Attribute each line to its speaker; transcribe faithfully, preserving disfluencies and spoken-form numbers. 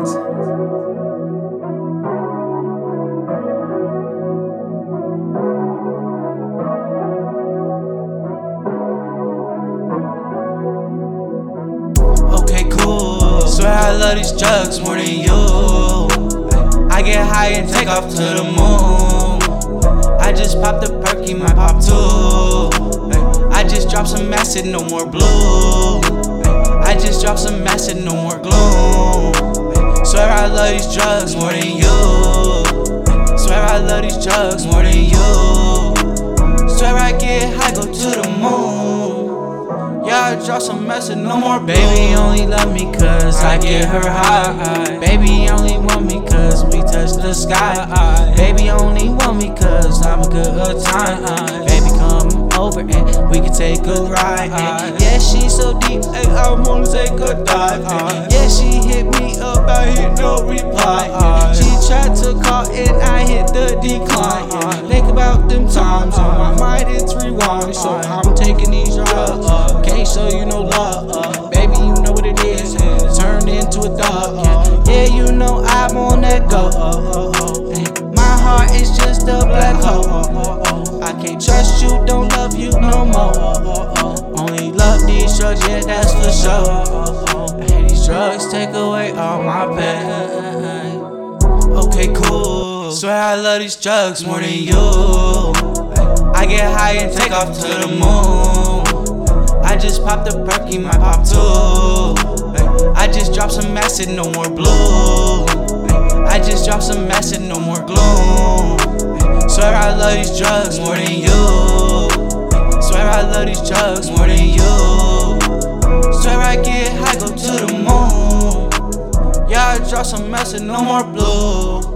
Speaker 1: Okay, cool. Swear I love these drugs more than you. I get high and take off to the moon. I just popped a perky, might pop two. I just dropped some acid, no more blue. I just dropped some acid, no more gloom. Swear I love these drugs more than you. Swear I love these drugs more than you. Swear I get high, go to the moon. Yeah, I drop some acid, no more blue. Baby only love me cause I get her high. Baby only want me cause we touch the sky. Baby only want me cause I'm a good time. Baby come over and we can take a ride. Yeah, she so deep, ay, I wanna take a dive. Yeah, she hit me up, I hit no reply. She tried to call and I hit the decline. Think about them times on my mind, it's rewind. So I'm taking these drugs, can't show you no love. Baby, you know what it is, turned into a dog. Yeah, you know I'm on that go. My heart is just a black hole. I can't trust you, don't love you no more. Only love these drugs, yeah, that's for sure. Hey, these drugs take away all my pain. Okay, cool. Swear I love these drugs more than you. I get high and take off to the moon. I just popped a perky, might pop two. I just dropped some acid, no more blue. I just dropped some acid, no more gloom. Swear I love these drugs more than you. Swear I love these drugs more than you. Swear I get high, go to the moon. Yeah, I drop some acid, no more blue.